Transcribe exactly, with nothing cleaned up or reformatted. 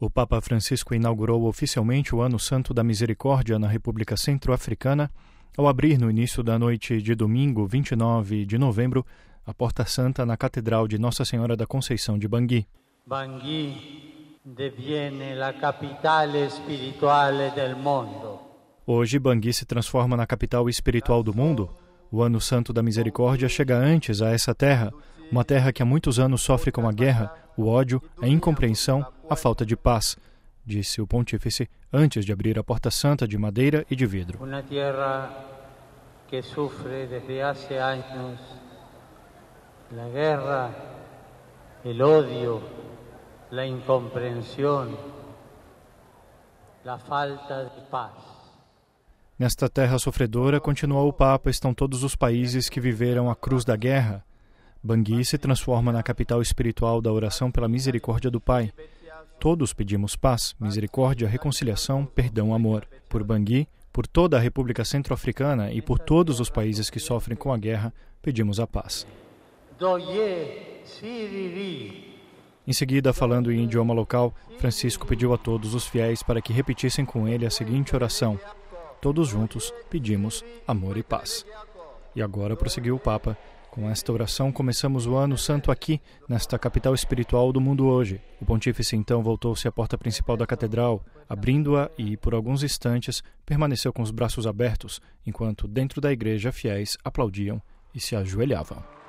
O Papa Francisco inaugurou oficialmente o Ano Santo da Misericórdia na República Centro-Africana ao abrir no início da noite de domingo, vinte e nove de novembro, a Porta Santa na Catedral de Nossa Senhora da Conceição de Bangui. Bangui diviene la capitale spirituale del mondo. Hoje, Bangui se transforma na capital espiritual do mundo. O Ano Santo da Misericórdia chega antes a essa terra, uma terra que há muitos anos sofre com a guerra, o ódio, a incompreensão, a falta de paz, disse o pontífice antes de abrir a Porta Santa de madeira e de vidro. Uma terra que sofre desde há anos a guerra, o ódio, a incompreensão, a falta de paz. Nesta terra sofredora, continuou o Papa, estão todos os países que viveram a cruz da guerra. Bangui se transforma na capital espiritual da oração pela misericórdia do Pai. Todos pedimos paz, misericórdia, reconciliação, perdão, amor. Por Bangui, por toda a República Centro-Africana e por todos os países que sofrem com a guerra, pedimos a paz. Em seguida, falando em idioma local, Francisco pediu a todos os fiéis para que repetissem com ele a seguinte oração: todos juntos pedimos amor e paz. E agora, prosseguiu o Papa, com esta oração começamos o Ano Santo aqui, nesta capital espiritual do mundo hoje. O pontífice então voltou-se à porta principal da catedral, abrindo-a e, por alguns instantes, permaneceu com os braços abertos, enquanto dentro da igreja fiéis aplaudiam e se ajoelhavam.